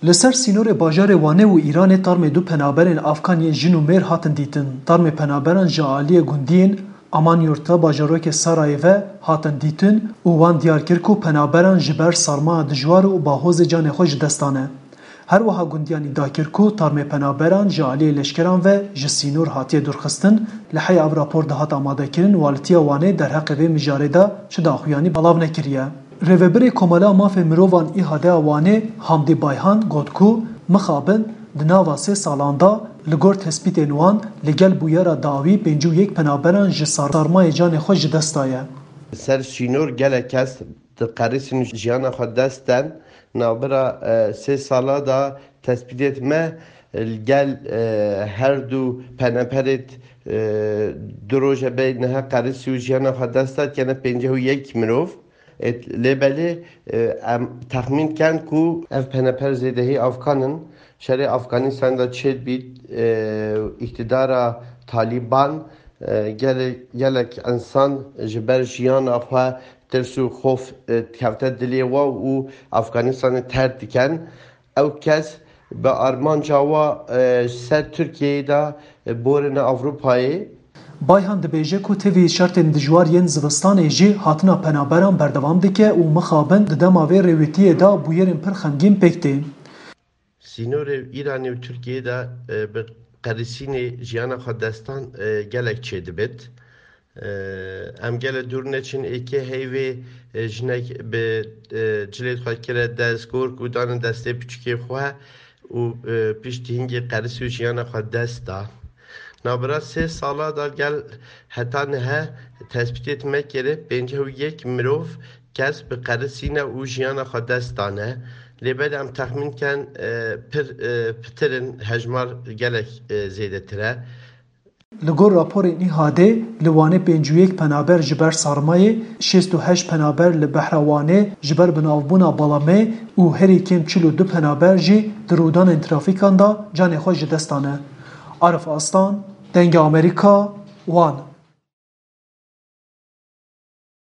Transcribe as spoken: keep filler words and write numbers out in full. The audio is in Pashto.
لسر سینور باجار وانه و ایران تارم دو پنابرین افغانی جنو میر هاتن دیتن. تارم پنابران جالی گندین امان یورتا باجاروک سرایوه هاتن دیتن و وان دیارکرکو پنابران جبر سرما دجوار و باهوز جان خوش دستانه. هر وها گندیانی داکرکو تارم پنابران جالی لشکران و جسینور هاتی درخستن لحی او راپور دهات آماده کرن والتی وانه در حق و مجاره دا چه داخویانی بلاو نکریه. روبر کمالا ماف مروان ایهاده وانه حمدی بایهان گودکو مخابن دناوا سه سالاندا لگور تسپیت نوان لگل بویرا داوی پنجو یک پنابران جسارمای جان خوش دستایه. سر شینور گله کس قرسین جیان خود دستن نابرا سه سالا دا تسپیت ما گل هر دو پنپرت دروژه بینها قرسی و جیان خود دستد کنه پنجه و یک مروف لبلی تخمین کن کو اف پنپر زیدهی افغانن شری افغانستان دا چید بید اقتدار طالبان گلک انسان جبر جیان اخواه ترسو خوف کفته دلی و او افغانستان ترد کن او کس به آرمان جاوا سر ترکیه دا بورن اروپایی بایهان دبیجه کو تیوی شرط دجوار ین زبستان جی هاتنا پنابران بردوام دکه و مخابن ددماوی رویتیه دا بویرین پر خمگین پکته. سینور ایرانی و ترکیه دا به قرسین جیان خود دستان گلک چید بید. ام گل دور نچین ایکه هیوی جنک به جلید خواهد کرد دستگور کودان دسته پچکی خواه و پیشتی هنگی قرسی و جیان خود دست دا. نابرا سه سالا دا گل حتی نه تثبیت مکره پنجه و یک مروف کس به قرسینه و جیان خود دستانه لبید ام تخمین کن پر پترن هجمار گلک زیده تره لگور راپور ایهاده لوانه پنجو یک پنابر جبر سارمایه شست و هشت پنابر لبحروانه جبر بناوبونا بالامه و هری کم چلو دو پنابر جی درودان ترافیکان دا جان خوش دستانه. عارف آستان دنگ امریکا وان